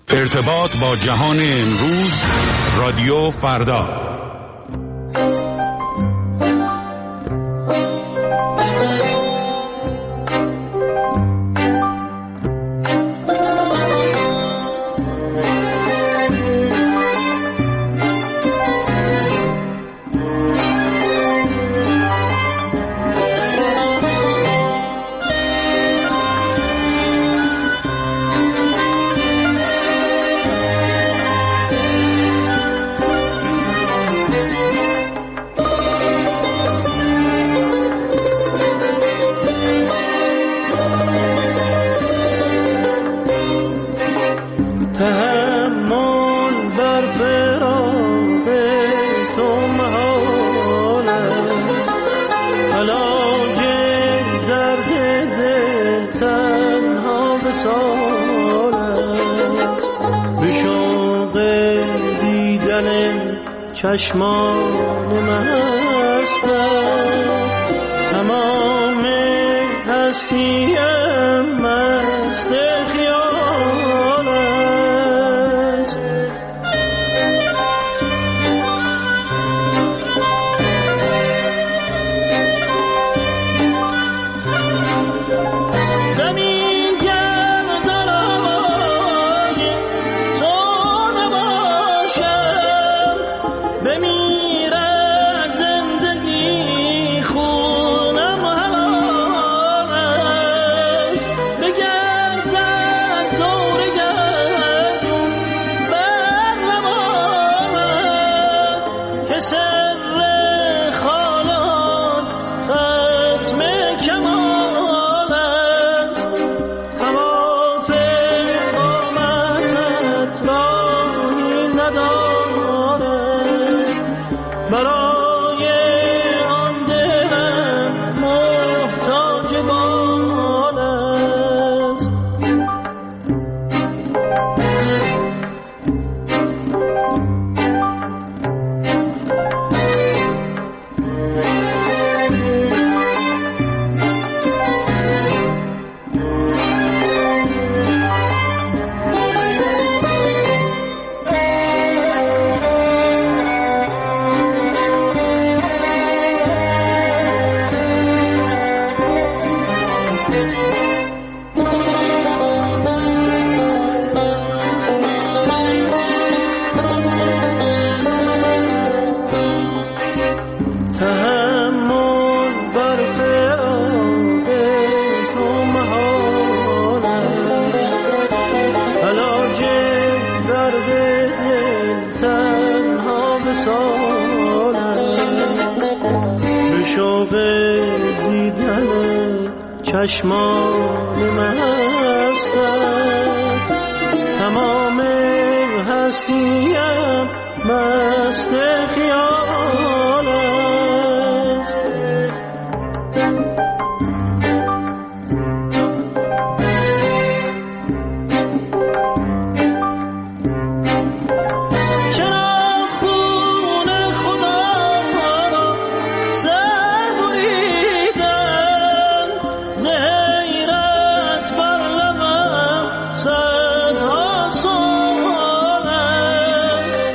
ارتباط با جهان امروز، رادیو فردا. چشمان مستم تمام هستیم مست خیال است. زمین گردن آبای تو نباشم، بمیرد زندگی خونم حلال است. بگردد دور گردون بر لبانت که سر خالان ختم کمال است. طواف قامتت راهی ندارد، برای آن دلم محتاج بال است. تحمل بر فراق تو محال است، علاج درد دل تنها وصال است. به شوق دیدن چشمان مستم تمام هستیم مست خیال است. چرا خون خدا را سر بریدن، ز حیرت بر لبم صدها سؤال است.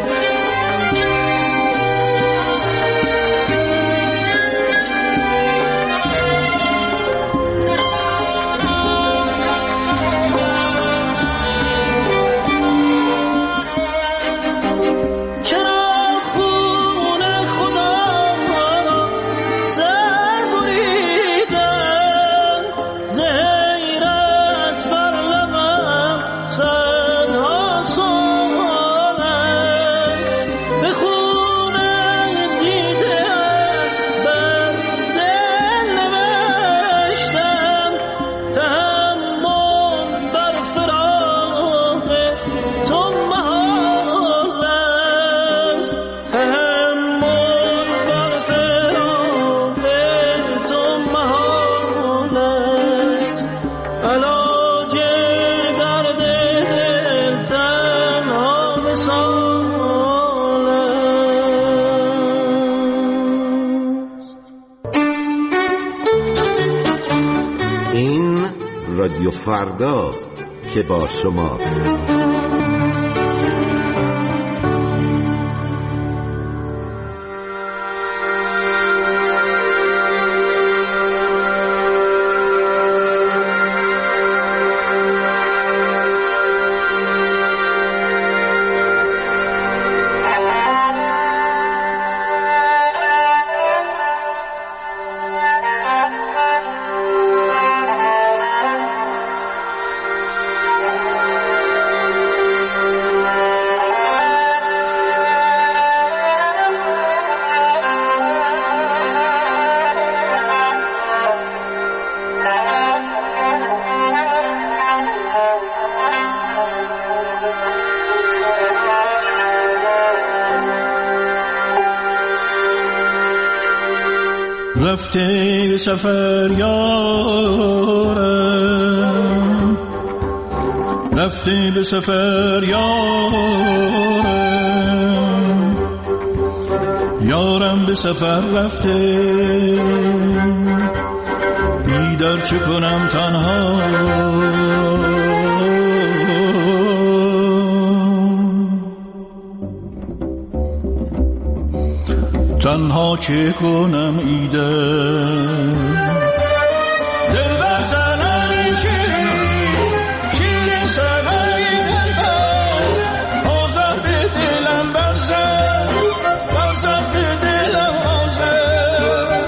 چرا خون خدا را سر بریدن، ز حیرت بر لبم صدها سؤال است. به خون دیده بر دل نوشتم تحمل بر فراق تو محال است. تحمل بر فراق تو محال است، علاج درد دل تنها وصال است. این رادیو فرداست که با شماست. رفته به سفر یارم، رفته به سفر یارم، یارم به سفر رفته، بیدار چه کنم تنها، تنها چه کنم ایده دل بر سنن شیرین سنن دلبر آزر به دلم برزد به دلم آزر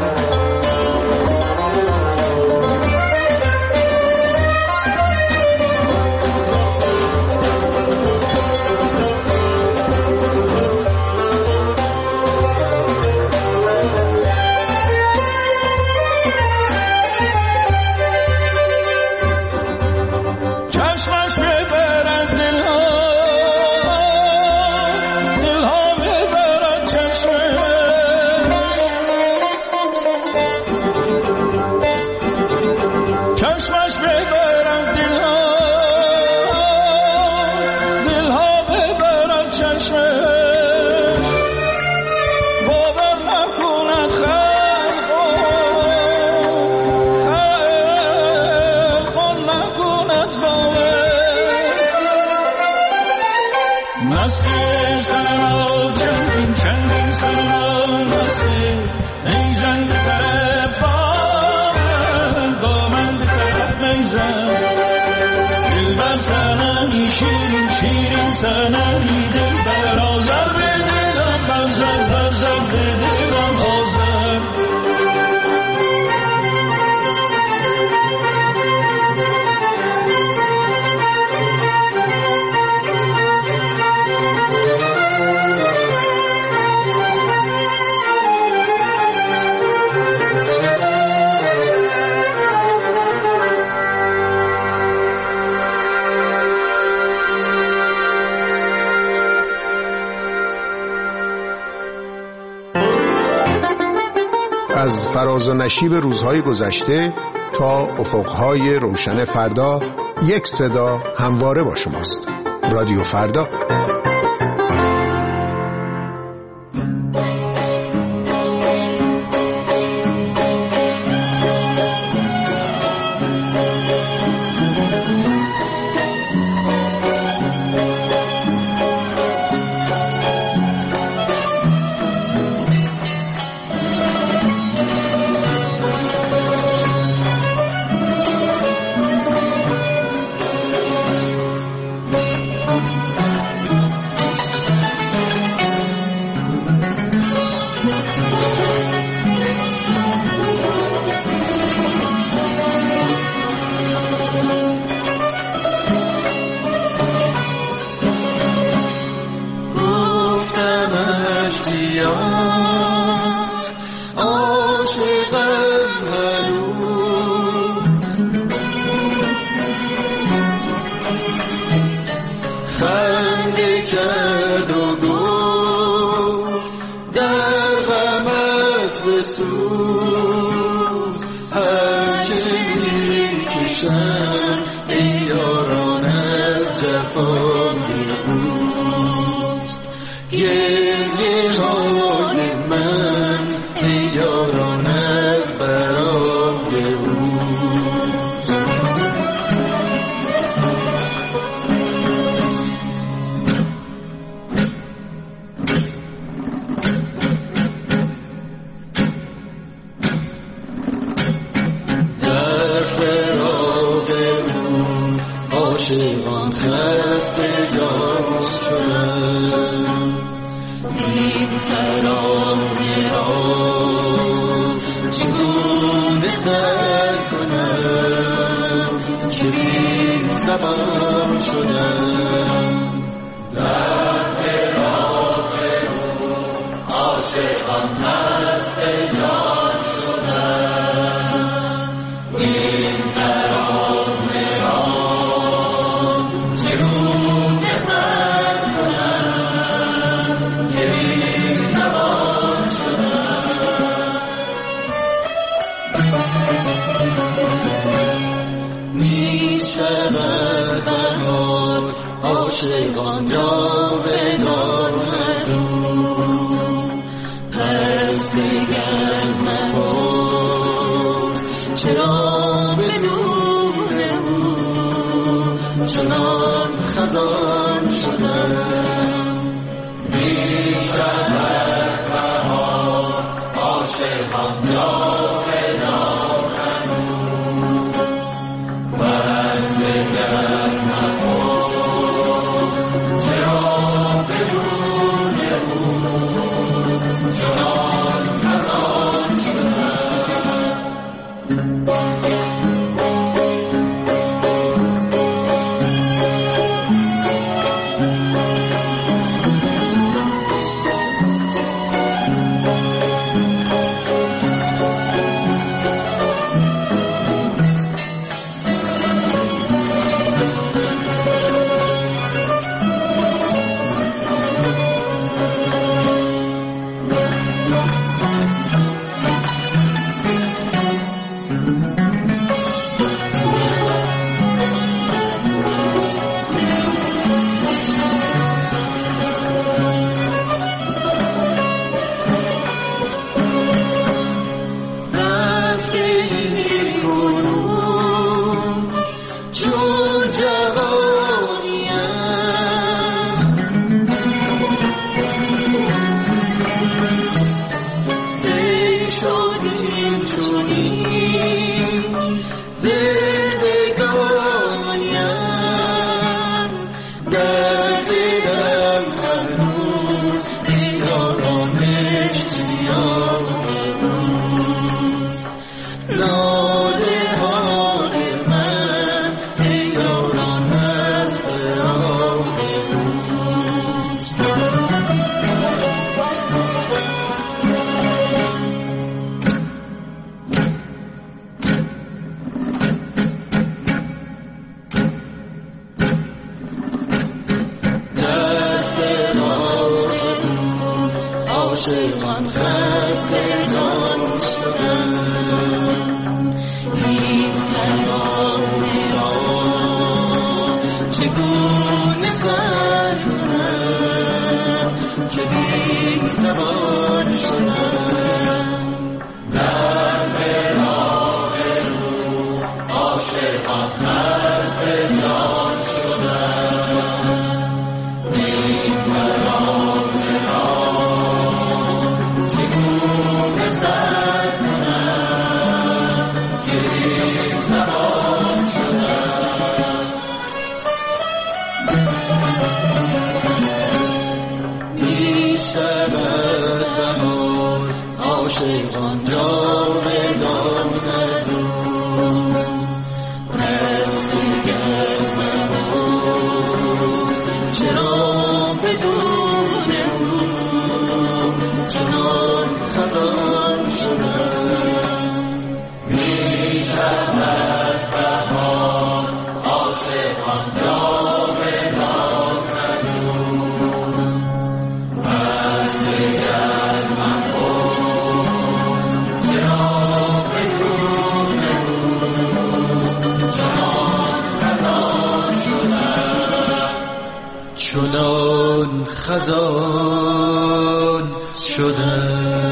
شیرین سنمی دل بر آزر به دلم برزد به دلم آزر از فراز و نشیب روزهای گذشته تا افقهای روشن فردا، یک صدا همواره با شماست. رادیو فردا. عاشقان جاودان از او، پس دیگر مباز چرا بدون او چنان خزان شدم. میشود بهار عاشقان جاودان از او، پس دیگر مباز چرا بدون او چنان خزان شدم. عاشقان خسته جان شدم. این تنهایی را چگونه سر کنم که بی زبان شدم. در فراق او عاشقان خسته جان شدم. این فراق را چگونه سر کنم که بی زبان شدم. می شود بهار عاشقان جاودان از او، پس دیگر مباز چرا بدون او چنان خزان شدم. می شود بهار عاشقان جاودان از او، پس دیگر مباز چرا بدون او چنان خزان شدم. چنان خزان شدم.